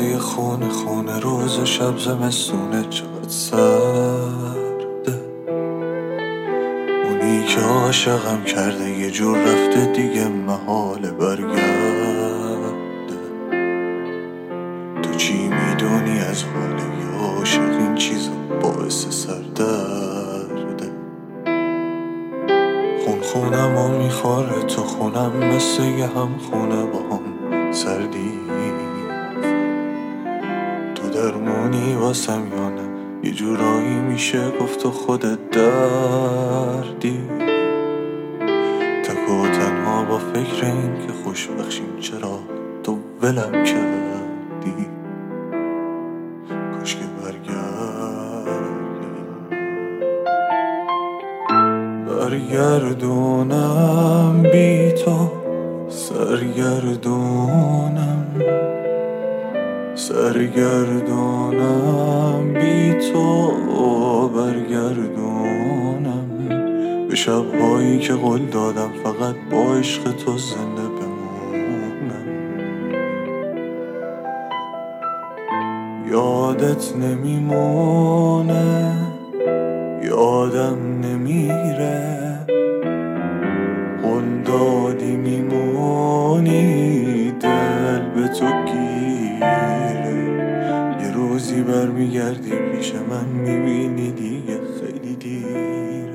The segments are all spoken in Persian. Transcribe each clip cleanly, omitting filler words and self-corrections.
واسه خونه خونه روز و شب زمستونه چقدر سرده. اونی که عاشقم کرده یه جور رفته دیگه محاله برگرده. تو چی میدونی از حال یه عاشق؟ این چیزا باعث سردرده. خونم و میخوره تو خونم، مثل یه هم خونه با هم سردی. تو درمونی واسم یا نه؟ یه جورایی میشه گفت تو خودت دردی. تک و تنها با فکر این که خوش بخشیم چرا تو ولم کردی. کاش که برگردونم بی تو، سرگردونم بی تو، برگردونم به شبهایی که قول دادم فقط با عشق تو زنده بمونم. یادت نمیمونه، یادم نمیره، قول دادی میمونی، دل به تو گیره. یه روزی برمیگردی پیش من میبینی دیگه خیلی دیره.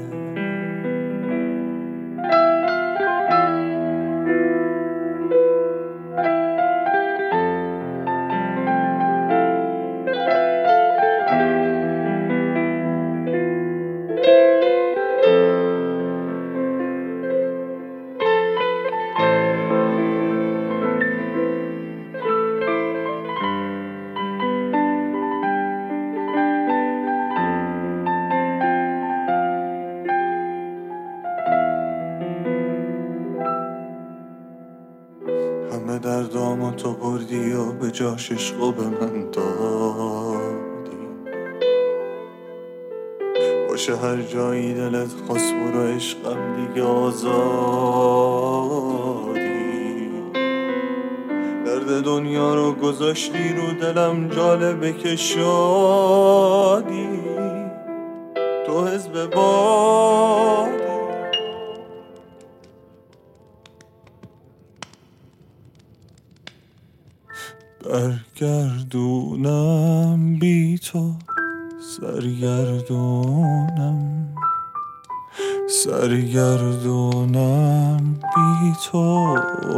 همه دردامو تو بردی و به جاش عشقو به من دادی. باشه هر جایی دلت خواست برو عشقم دیگه آزادی. درد دنیا رو گذاشتی رو دلم، جالبه که شادی. تو حزب بادی. برگردونم بی تو، سرگردونم بی تو،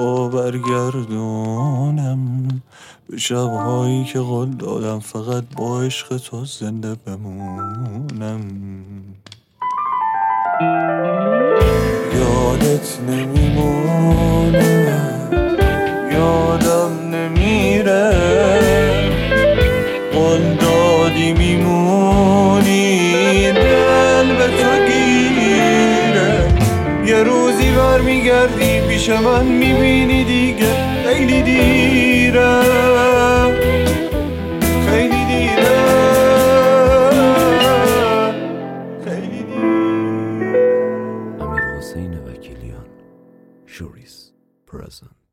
برگردونم به شبهایی که قول دادم فقط با عشق تو زنده بمونم. یادت نمیمونه، یادم نمیره، قول دادی میمونی، دل به تو گیره. یه روزی برمیگردی پیش من میبینی دیگه خیلی دیره، خیلی دیره، خیلی دیره. امیر حسین وکیلیان، شوریز پرزنت.